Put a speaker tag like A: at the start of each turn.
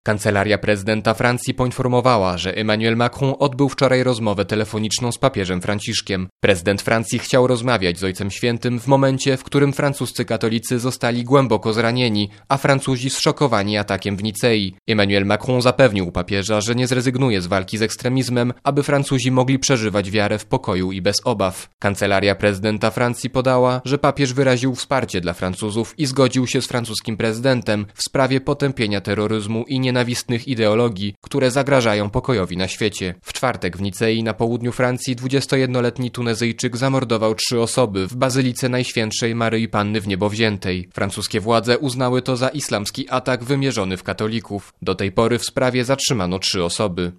A: Kancelaria prezydenta Francji poinformowała, że Emmanuel Macron odbył wczoraj rozmowę telefoniczną z papieżem Franciszkiem. Prezydent Francji chciał rozmawiać z Ojcem Świętym w momencie, w którym francuscy katolicy zostali głęboko zranieni, a Francuzi zszokowani atakiem w Nicei. Emmanuel Macron zapewnił papieża, że nie zrezygnuje z walki z ekstremizmem, aby Francuzi mogli przeżywać wiarę w pokoju i bez obaw. Kancelaria prezydenta Francji podała, że papież wyraził wsparcie dla Francuzów i zgodził się z francuskim prezydentem w sprawie potępienia terroryzmu i nienawistnych ideologii, które zagrażają pokojowi na świecie. W czwartek w Nicei na południu Francji 21-letni Tunezyjczyk zamordował 3 osoby w Bazylice Najświętszej Maryi Panny w Niebowziętej. Francuskie władze uznały to za islamski atak wymierzony w katolików. Do tej pory w sprawie zatrzymano 3 osoby.